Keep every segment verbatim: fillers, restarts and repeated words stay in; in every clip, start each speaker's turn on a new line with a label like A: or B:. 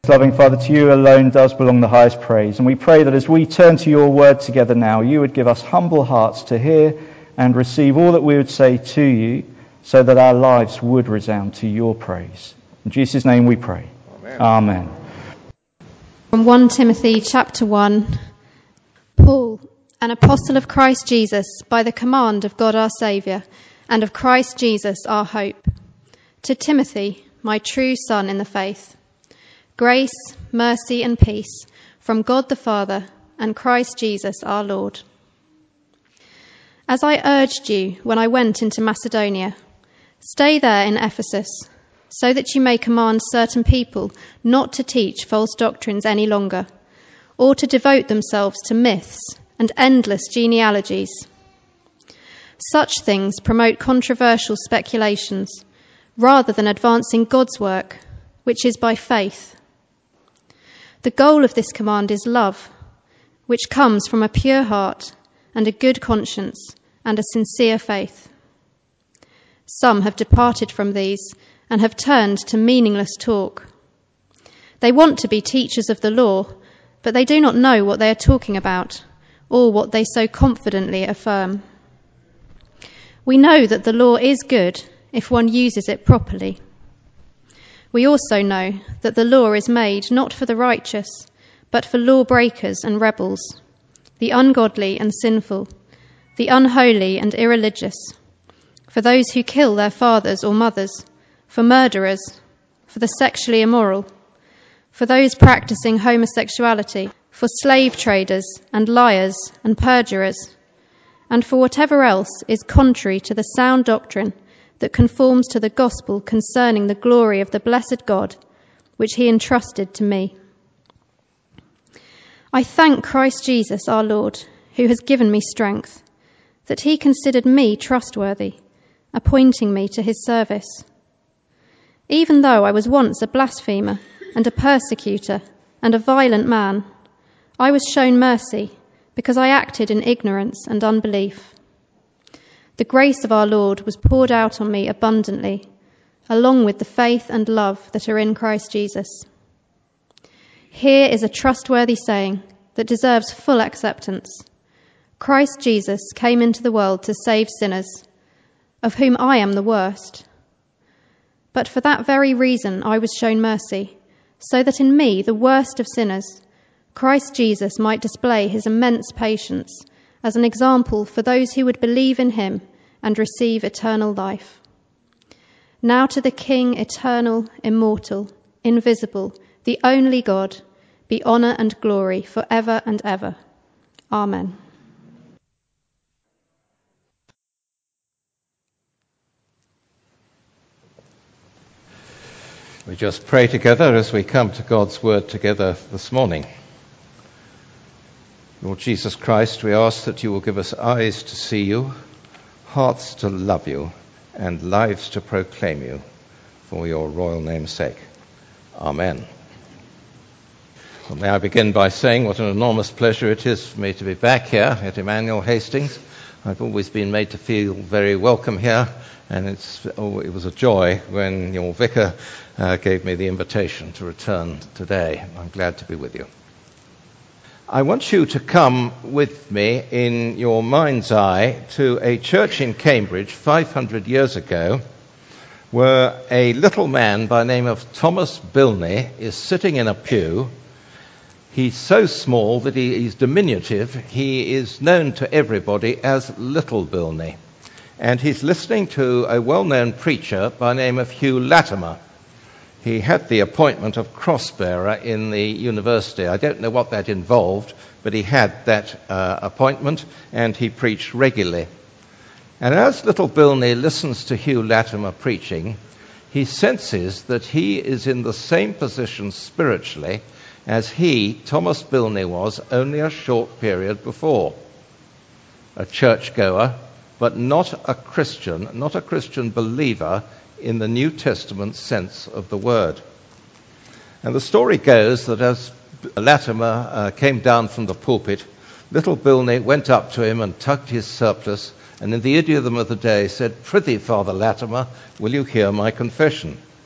A: Loving Father, to you alone does belong the highest praise, and we pray that as we turn to your word together now, you would give us humble hearts to hear and receive all that we would say to you, so that our lives would resound to your praise. In Jesus' name we pray. Amen. Amen.
B: From First Timothy chapter one, Paul, an apostle of Christ Jesus, by the command of God our Saviour, and of Christ Jesus our hope. To Timothy, my true son in the faith, grace, mercy and peace from God the Father and Christ Jesus our Lord. As I urged you when I went into Macedonia, stay there in Ephesus, so that you may command certain people not to teach false doctrines any longer, or to devote themselves to myths and endless genealogies. Such things promote controversial speculations, rather than advancing God's work, which is by faith. The goal of this command is love, which comes from a pure heart and a good conscience and a sincere faith. Some have departed from these and have turned to meaningless talk. They want to be teachers of the law, but they do not know what they are talking about or what they so confidently affirm. We know that the law is good if one uses it properly. We also know that the law is made not for the righteous, but for lawbreakers and rebels, the ungodly and sinful, the unholy and irreligious, for those who kill their fathers or mothers, for murderers, for the sexually immoral, for those practicing homosexuality, for slave traders and liars and perjurers, and for whatever else is contrary to the sound doctrine that conforms to the gospel concerning the glory of the blessed God, which he entrusted to me. I thank Christ Jesus our Lord, who has given me strength, that he considered me trustworthy, appointing me to his service. Even though I was once a blasphemer and a persecutor and a violent man, I was shown mercy because I acted in ignorance and unbelief. The grace of our Lord was poured out on me abundantly, along with the faith and love that are in Christ Jesus. Here is a trustworthy saying that deserves full acceptance. Christ Jesus came into the world to save sinners, of whom I am the worst. But for that very reason I was shown mercy, so that in me, the worst of sinners, Christ Jesus might display his immense patience as an example for those who would believe in him and receive eternal life. Now to the King, eternal, immortal, invisible, the only God, be honour and glory for ever and ever. Amen.
C: We just pray together as we come to God's word together this morning. Lord Jesus Christ, we ask that you will give us eyes to see you, hearts to love you, and lives to proclaim you, for your royal name's sake. Amen. Well, may I begin by saying what an enormous pleasure it is for me to be back here at Emmanuel Hastings. I've always been made to feel very welcome here, and it's, oh, it was a joy when your vicar uh, gave me the invitation to return today. I'm glad to be with you. I want you to come with me in your mind's eye to a church in Cambridge five hundred years ago, where a little man by the name of Thomas Bilney is sitting in a pew. He's so small that he, he's diminutive. He is known to everybody as Little Bilney. And he's listening to a well-known preacher by the name of Hugh Latimer. He had the appointment of cross-bearer in the university. I don't know what that involved, but he had that uh, appointment, and he preached regularly. And as little Bilney listens to Hugh Latimer preaching, he senses that he is in the same position spiritually as he, Thomas Bilney, was only a short period before. A churchgoer, but not a Christian, not a Christian believer in the New Testament sense of the word. And the story goes that as Latimer uh, came down from the pulpit, little Bilney went up to him and tugged his surplice, and in the idiom of the day said, "Prithee, Father Latimer, will you hear my confession?"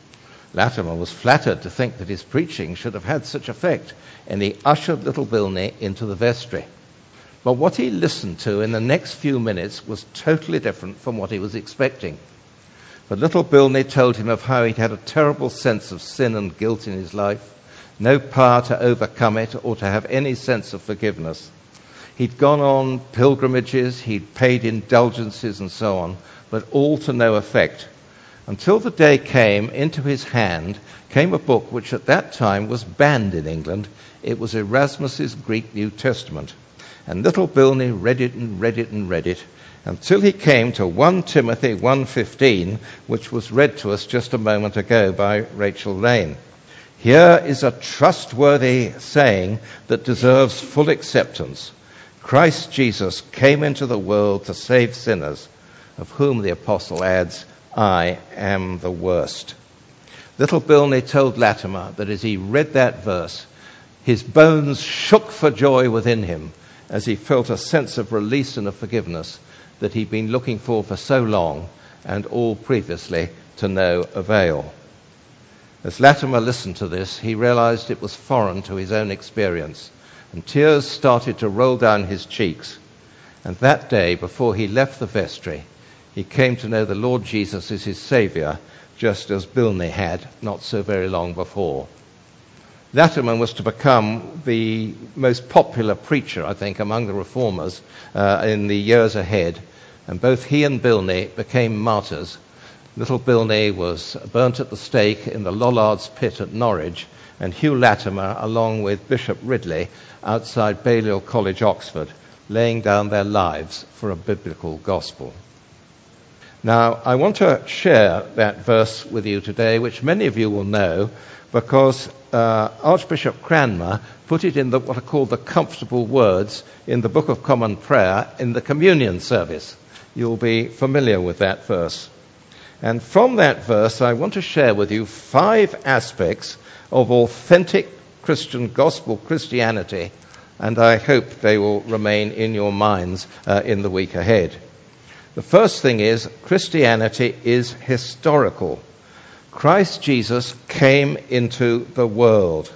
C: Latimer was flattered to think that his preaching should have had such effect, and he ushered little Bilney into the vestry. But what he listened to in the next few minutes was totally different from what he was expecting. But little Bilney told him of how he'd had a terrible sense of sin and guilt in his life, no power to overcome it or to have any sense of forgiveness. He'd gone on pilgrimages, he'd paid indulgences and so on, but all to no effect. Until the day came, into his hand came a book which at that time was banned in England. It was Erasmus's Greek New Testament. And little Bilney read it and read it and read it until he came to First Timothy one fifteen, which was read to us just a moment ago by Rachel Lane. Here is a trustworthy saying that deserves full acceptance. Christ Jesus came into the world to save sinners, of whom the apostle adds, I am the worst. Little Bilney told Latimer that as he read that verse, his bones shook for joy within him as he felt a sense of release and of forgiveness that he'd been looking for for so long, and all previously to no avail. As Latimer listened to this, he realized it was foreign to his own experience, and tears started to roll down his cheeks. And that day, before he left the vestry, he came to know the Lord Jesus as his Saviour, just as Bilney had not so very long before. Latimer was to become the most popular preacher, I think, among the reformers uh, in the years ahead, and both he and Bilney became martyrs. Little Bilney was burnt at the stake in the Lollards pit at Norwich, and Hugh Latimer, along with Bishop Ridley, outside Balliol College, Oxford, laying down their lives for a biblical gospel. Now, I want to share that verse with you today, which many of you will know, because uh, Archbishop Cranmer put it in the, what are called the comfortable words in the Book of Common Prayer in the communion service. You'll be familiar with that verse. And from that verse, I want to share with you five aspects of authentic Christian gospel Christianity, and I hope they will remain in your minds uh, in the week ahead. The first thing is, Christianity is historical. Christ Jesus came into the world.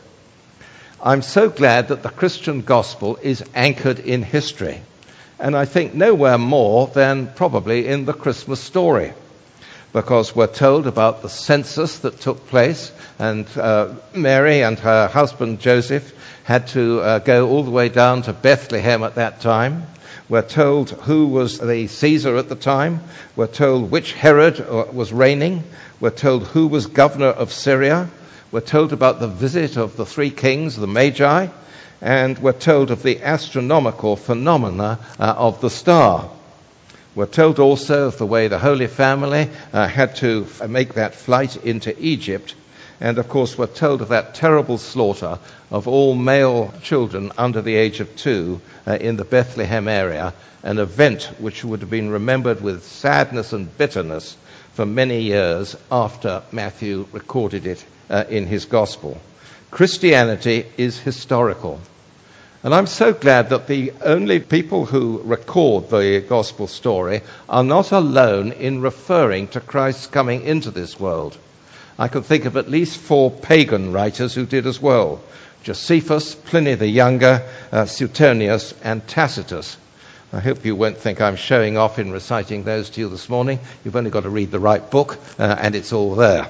C: I'm so glad that the Christian gospel is anchored in history, and I think nowhere more than probably in the Christmas story, because we're told about the census that took place, and uh, Mary and her husband Joseph had to uh, go all the way down to Bethlehem at that time. We're told who was the Caesar at the time. We're told which Herod was reigning. We're told who was governor of Syria. We're told about the visit of the three kings, the Magi. And we're told of the astronomical phenomena uh, of the star. We're told also of the way the Holy Family uh, had to make that flight into Egypt. And, of course, we're told of that terrible slaughter of all male children under the age of two uh, in the Bethlehem area, an event which would have been remembered with sadness and bitterness for many years after Matthew recorded it uh, in his Gospel. Christianity is historical. And I'm so glad that the only people who record the Gospel story are not alone in referring to Christ's coming into this world. I could think of at least four pagan writers who did as well. Josephus, Pliny the Younger, uh, Suetonius, and Tacitus. I hope you won't think I'm showing off in reciting those to you this morning. You've only got to read the right book, uh, and it's all there.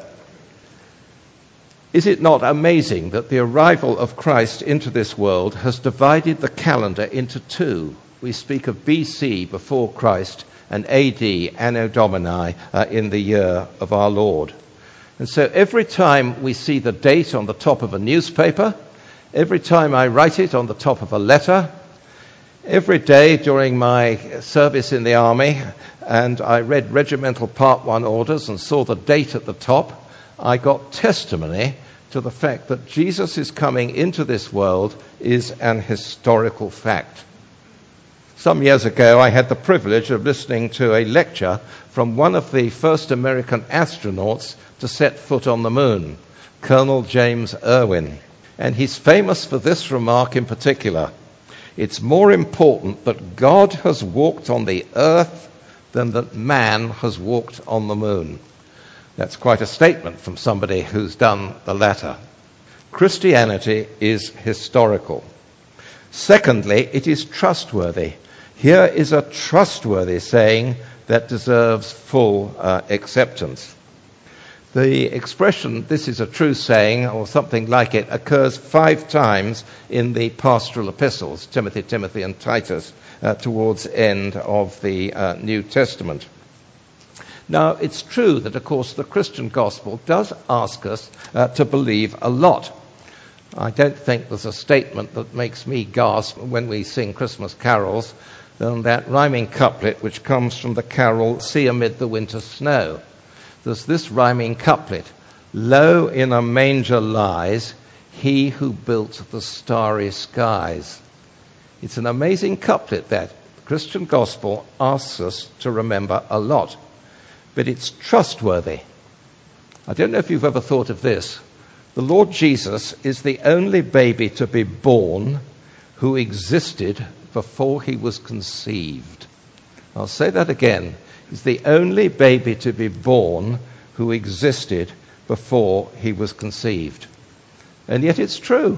C: Is it not amazing that the arrival of Christ into this world has divided the calendar into two? We speak of B C, before Christ, and A D, Anno Domini, uh, in the year of our Lord. And so every time we see the date on the top of a newspaper, every time I write it on the top of a letter, every day during my service in the army, and I read regimental Part one orders and saw the date at the top, I got testimony to the fact that Jesus' coming into this world is an historical fact. Some years ago, I had the privilege of listening to a lecture from one of the first American astronauts to set foot on the moon, Colonel James Irwin. And he's famous for this remark in particular: it's more important that God has walked on the earth than that man has walked on the moon. That's quite a statement from somebody who's done the latter. Christianity is historical. Secondly, it is trustworthy. Here is a trustworthy saying that deserves full uh, acceptance. The expression, "this is a true saying," or something like it, occurs five times in the pastoral epistles, Timothy, Timothy, and Titus, uh, towards the end of the uh, New Testament. Now, it's true that, of course, the Christian gospel does ask us uh, to believe a lot. I don't think there's a statement that makes me gasp when we sing Christmas carols than that rhyming couplet which comes from the carol "See Amid the Winter Snow." There's this rhyming couplet: "Lo, in a manger lies he who built the starry skies." It's an amazing couplet that the Christian gospel asks us to remember a lot. But it's trustworthy. I don't know if you've ever thought of this. The Lord Jesus is the only baby to be born who existed before he was conceived. I'll say that again. He's the only baby to be born who existed before he was conceived. And yet it's true.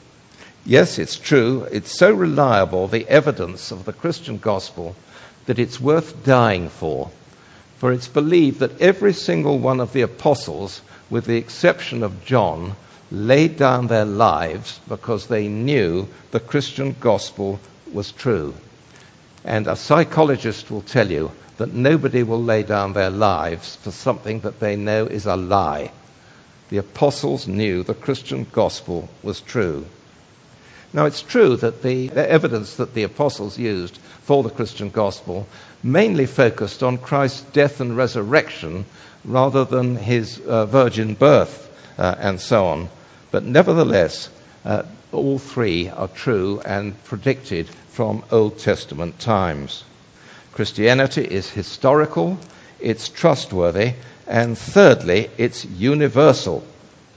C: Yes, it's true. It's so reliable, the evidence of the Christian gospel, that it's worth dying for. For it's believed that every single one of the apostles, with the exception of John, laid down their lives because they knew the Christian gospel was true. And a psychologist will tell you that nobody will lay down their lives for something that they know is a lie. The apostles knew the Christian gospel was true. Now, it's true that the evidence that the apostles used for the Christian gospel mainly focused on Christ's death and resurrection rather than his uh, virgin birth uh, and so on. But nevertheless, uh, all three are true and predicted from Old Testament times. Christianity is historical, it's trustworthy, and thirdly, it's universal.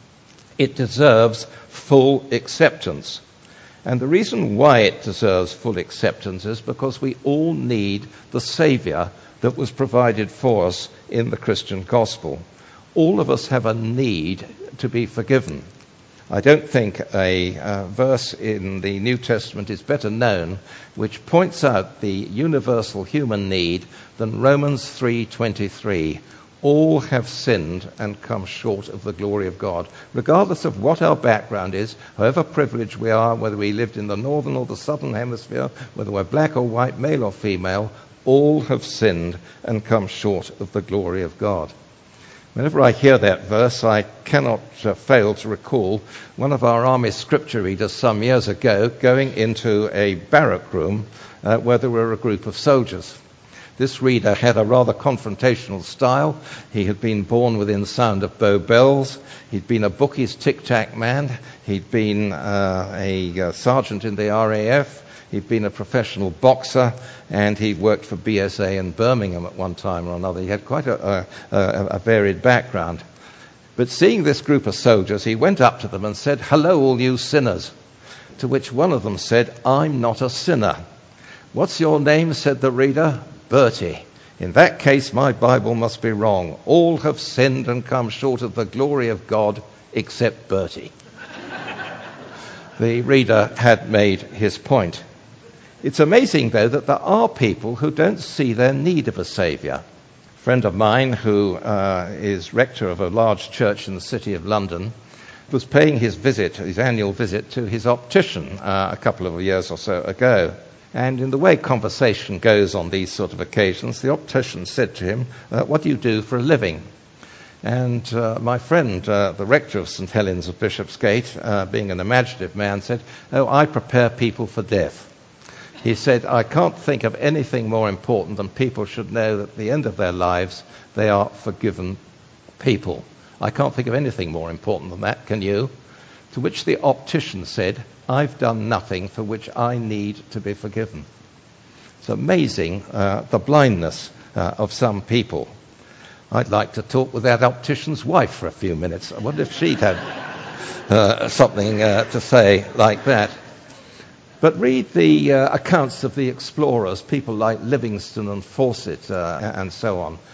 C: It deserves full acceptance. And the reason why it deserves full acceptance is because we all need the Saviour that was provided for us in the Christian gospel. All of us have a need to be forgiven. I don't think a uh, verse in the New Testament is better known which points out the universal human need than Romans three twenty-three. All have sinned and come short of the glory of God. Regardless of what our background is, however privileged we are, whether we lived in the northern or the southern hemisphere, whether we're black or white, male or female, all have sinned and come short of the glory of God. Whenever I hear that verse, I cannot uh, fail to recall one of our army scripture readers some years ago going into a barrack room uh, where there were a group of soldiers. This reader had a rather confrontational style. He had been born within sound of Bow Bells. He'd been a bookies tic-tac man. He'd been uh, a uh, sergeant in the R A F. He'd been a professional boxer, and he worked for B S A in Birmingham at one time or another. He had quite a, a, a varied background. But seeing this group of soldiers, he went up to them and said, "Hello, all you sinners." To which one of them said, "I'm not a sinner." "What's your name?" said the reader. "Bertie." "In that case, my Bible must be wrong. All have sinned and come short of the glory of God except Bertie." The reader had made his point. It's amazing, though, that there are people who don't see their need of a saviour. A friend of mine who uh, is rector of a large church in the city of London was paying his visit, his annual visit, to his optician uh, a couple of years or so ago. And in the way conversation goes on these sort of occasions, the optician said to him, uh, "What do you do for a living?" And uh, my friend, uh, the rector of St Helens of Bishopsgate, uh, being an imaginative man, said, "Oh, I prepare people for death." He said, "I can't think of anything more important than people should know that at the end of their lives they are forgiven people. I can't think of anything more important than that, can you?" To which the optician said, "I've done nothing for which I need to be forgiven." It's amazing uh, the blindness uh, of some people. I'd like to talk with that optician's wife for a few minutes. I wonder if she'd have uh, something uh, to say like that. But read the uh, accounts of the explorers, people like Livingstone and Fawcett uh, and so on.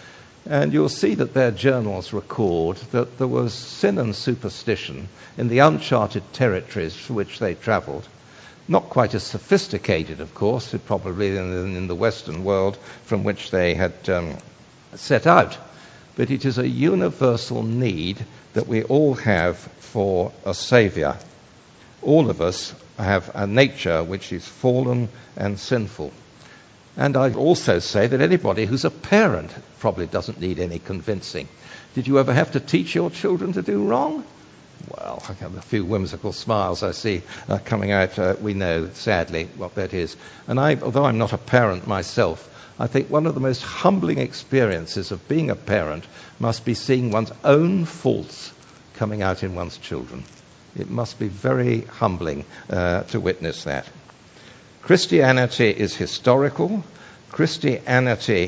C: And you'll see that their journals record that there was sin and superstition in the uncharted territories for which they travelled. Not quite as sophisticated, of course, probably in, in the Western world from which they had um, set out. But it is a universal need that we all have for a saviour. All of us have a nature which is fallen and sinful. And I also say that anybody who's a parent probably doesn't need any convincing. Did you ever have to teach your children to do wrong? Well, I have a few whimsical smiles I see uh, coming out. Uh, we know, sadly, what that is. And I, although I'm not a parent myself, I think one of the most humbling experiences of being a parent must be seeing one's own faults coming out in one's children. It must be very humbling uh, to witness that. Christianity is historical, Christianity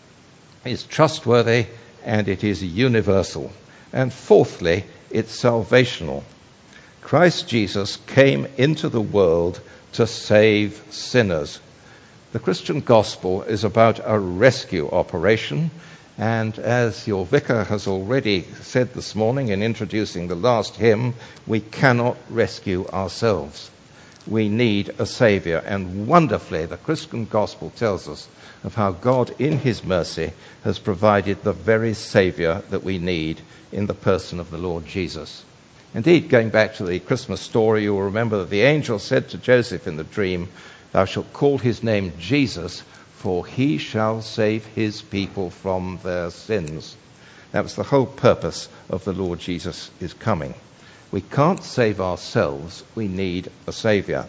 C: is trustworthy, and it is universal. And fourthly, it's salvational. Christ Jesus came into the world to save sinners. The Christian gospel is about a rescue operation, and as your vicar has already said this morning in introducing the last hymn, we cannot rescue ourselves. We need a saviour, and wonderfully the Christian gospel tells us of how God in his mercy has provided the very saviour that we need in the person of the Lord Jesus. Indeed, going back to the Christmas story, you will remember that the angel said to Joseph in the dream, "Thou shalt call his name Jesus, for he shall save his people from their sins." That was the whole purpose of the Lord Jesus is coming. We can't save ourselves. We need a saviour.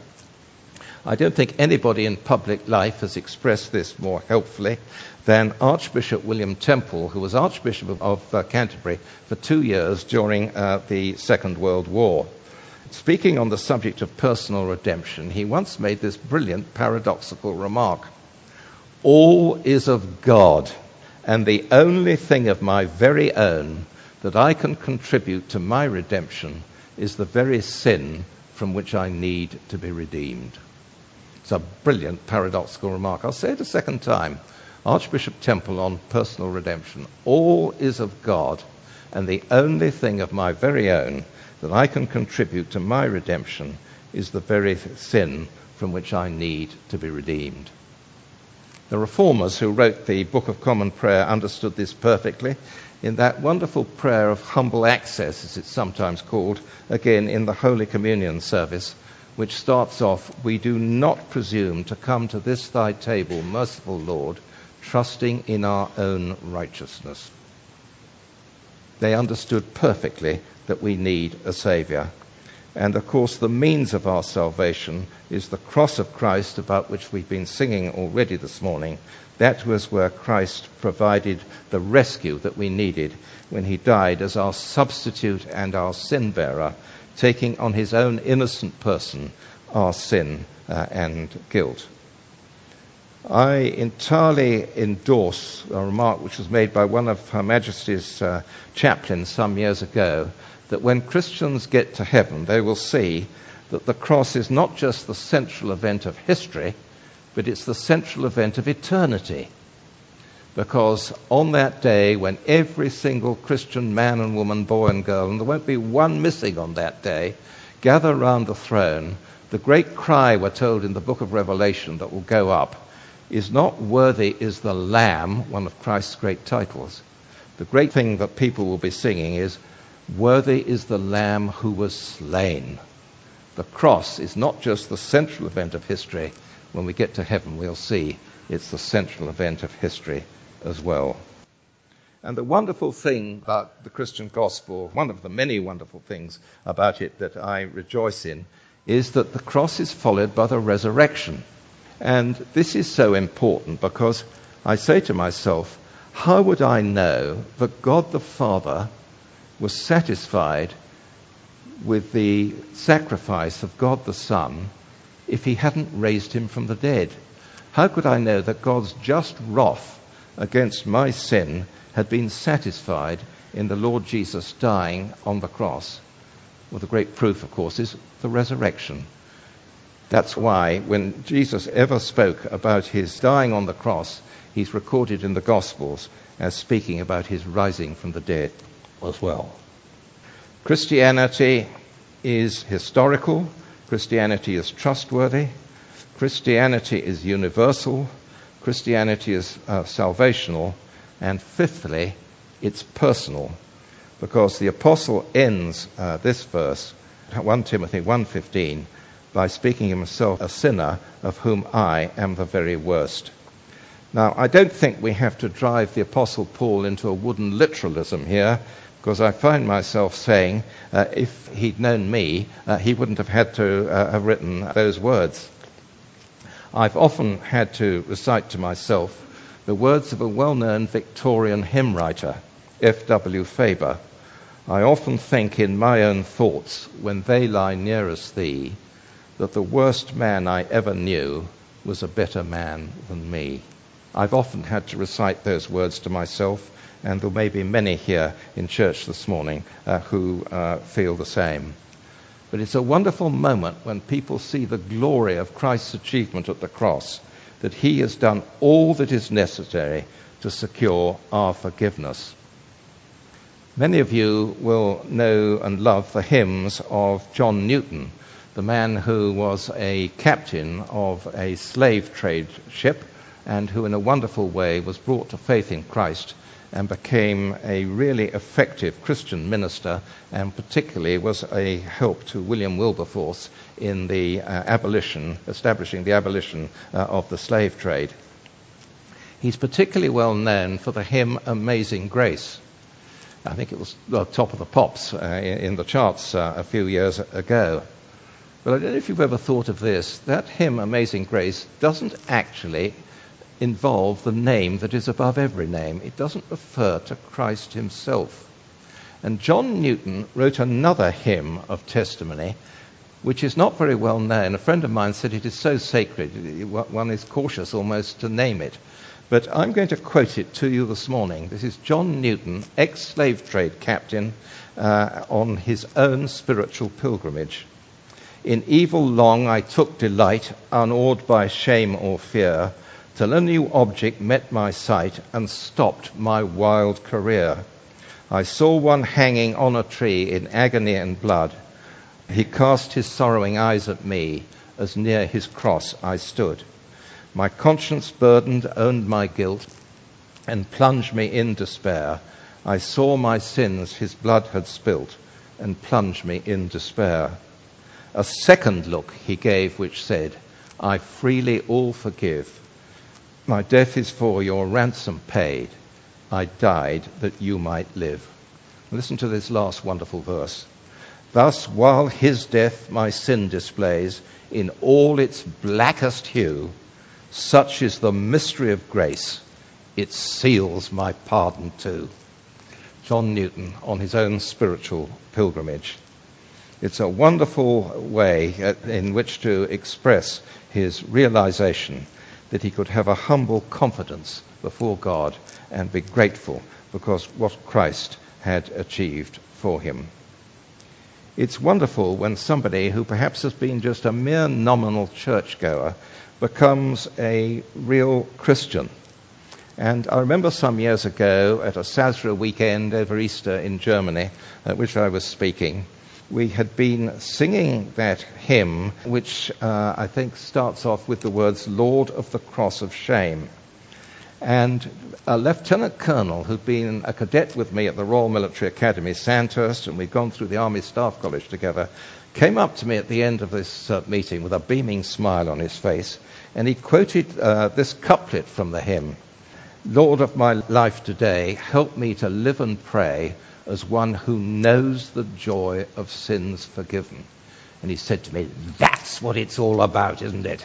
C: I don't think anybody in public life has expressed this more helpfully than Archbishop William Temple, who was Archbishop of, of uh, Canterbury for two years during uh, the Second World War. Speaking on the subject of personal redemption, he once made this brilliant paradoxical remark: "All is of God, and the only thing of my very own that I can contribute to my redemption is the very sin from which I need to be redeemed." It's a brilliant paradoxical remark. I'll say it a second time. Archbishop Temple on personal redemption. All is of God, and the only thing of my very own that I can contribute to my redemption is the very sin from which I need to be redeemed. The reformers who wrote the Book of Common Prayer understood this perfectly in that wonderful prayer of humble access, as it's sometimes called, again in the Holy Communion service, which starts off, "We do not presume to come to this thy table, merciful Lord, trusting in our own righteousness." They understood perfectly that we need a saviour. And of course the means of our salvation is the cross of Christ, about which we've been singing already this morning. That was where Christ provided the rescue that we needed when he died as our substitute and our sin bearer, taking on his own innocent person our sin uh, and guilt. I entirely endorse a remark which was made by one of Her Majesty's uh, chaplains some years ago, that when Christians get to heaven, they will see that the cross is not just the central event of history, but it's the central event of eternity. Because on that day, when every single Christian man and woman, boy and girl, and there won't be one missing on that day, gather round the throne, the great cry, we're told in the book of Revelation, that will go up is not "Worthy is the Lamb," one of Christ's great titles. The great thing that people will be singing is, "Worthy is the Lamb who was slain." The cross is not just the central event of history. When we get to heaven, we'll see it's the central event of history as well. And the wonderful thing about the Christian gospel, one of the many wonderful things about it that I rejoice in, is that the cross is followed by the resurrection. And this is so important because I say to myself, how would I know that God the Father was satisfied with the sacrifice of God the Son if he hadn't raised him from the dead? How could I know that God's just wrath against my sin had been satisfied in the Lord Jesus dying on the cross? Well, the great proof, of course, is the resurrection. That's why when Jesus ever spoke about his dying on the cross, he's recorded in the Gospels as speaking about his rising from the dead as well. Christianity is historical. Christianity is trustworthy. Christianity is universal. Christianity is uh, salvational. And fifthly, it's personal, because the apostle ends uh, this verse, First Timothy one fifteen, by speaking himself a sinner of whom I am the very worst. Now, I don't think we have to drive the Apostle Paul into a wooden literalism here, because I find myself saying, uh, if he'd known me, uh, he wouldn't have had to uh, have written those words. I've often had to recite to myself the words of a well-known Victorian hymn writer, F W Faber. I often think in my own thoughts, when they lie nearest thee, that the worst man I ever knew was a better man than me. I've often had to recite those words to myself, and there may be many here in church this morning uh, who uh, feel the same. But it's a wonderful moment when people see the glory of Christ's achievement at the cross, that he has done all that is necessary to secure our forgiveness. Many of you will know and love the hymns of John Newton, the man who was a captain of a slave trade ship and who in a wonderful way was brought to faith in Christ and became a really effective Christian minister, and particularly was a help to William Wilberforce in the uh, abolition, establishing the abolition uh, of the slave trade. He's particularly well known for the hymn Amazing Grace. I think it was well, top of the pops uh, in the charts uh, a few years ago. But I don't know if you've ever thought of this. That hymn, Amazing Grace, doesn't actually involve the name that is above every name. It doesn't refer to Christ himself. And John Newton wrote another hymn of testimony, which is not very well known. A friend of mine said it is so sacred, one is cautious almost to name it. But I'm going to quote it to you this morning. This is John Newton, ex-slave trade captain, uh, on his own spiritual pilgrimage. In evil long I took delight, unawed by shame or fear, till a new object met my sight and stopped my wild career. I saw one hanging on a tree in agony and blood. He cast his sorrowing eyes at me as near his cross I stood. My conscience burdened owned my guilt and plunged me in despair. I saw my sins his blood had spilt and plunged me in despair. A second look he gave which said, I freely all forgive. My death is for your ransom paid. I died that you might live. Listen to this last wonderful verse. Thus, while his death my sin displays in all its blackest hue, such is the mystery of grace, it seals my pardon too. John Newton on his own spiritual pilgrimage. It's a wonderful way in which to express his realization that he could have a humble confidence before God and be grateful because what Christ had achieved for him. It's wonderful when somebody who perhaps has been just a mere nominal churchgoer becomes a real Christian. And I remember some years ago at a Sazra weekend over Easter in Germany, at which I was speaking, we had been singing that hymn, which uh, I think starts off with the words, Lord of the Cross of Shame. And a lieutenant colonel who'd been a cadet with me at the Royal Military Academy, Sandhurst, and we'd gone through the Army Staff College together, came up to me at the end of this uh, meeting with a beaming smile on his face, and he quoted uh, this couplet from the hymn, Lord of my life today, help me to live and pray as one who knows the joy of sins forgiven. And he said to me, that's what it's all about, isn't it?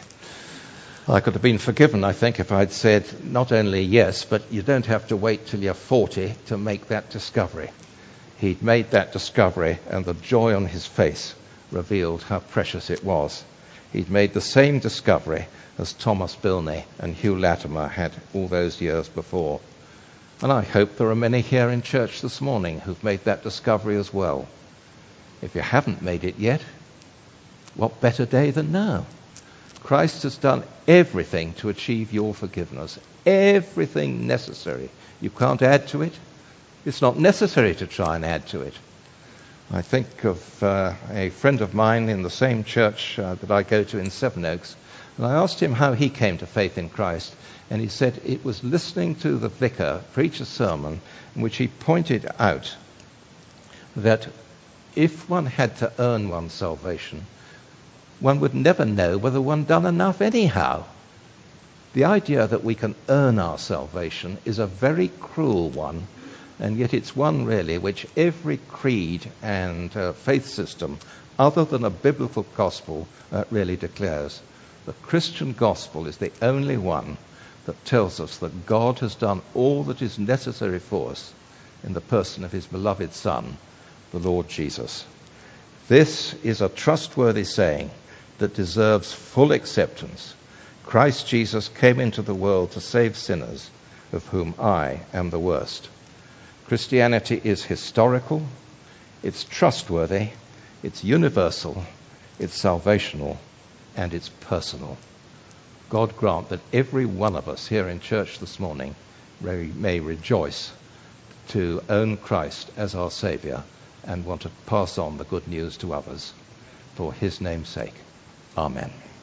C: I could have been forgiven, I think, if I'd said not only yes, but you don't have to wait till you're forty to make that discovery. He'd made that discovery, and the joy on his face revealed how precious it was. He'd made the same discovery as Thomas Bilney and Hugh Latimer had all those years before. And I hope there are many here in church this morning who've made that discovery as well. If you haven't made it yet, what better day than now? Christ has done everything to achieve your forgiveness, everything necessary. You can't add to it. It's not necessary to try and add to it. I think of uh, a friend of mine in the same church uh, that I go to in Sevenoaks, and I asked him how he came to faith in Christ, and he said it was listening to the vicar preach a sermon in which he pointed out that if one had to earn one's salvation, one would never know whether one done enough anyhow. The idea that we can earn our salvation is a very cruel one, and yet it's one really which every creed and uh, faith system other than a biblical gospel uh, really declares. The Christian gospel is the only one that tells us that God has done all that is necessary for us in the person of his beloved Son, the Lord Jesus. This is a trustworthy saying that deserves full acceptance. Christ Jesus came into the world to save sinners, of whom I am the worst. Christianity is historical, it's trustworthy, it's universal, it's salvational, and it's personal. God grant that every one of us here in church this morning may, may rejoice to own Christ as our Saviour and want to pass on the good news to others. For his name's sake. Amen.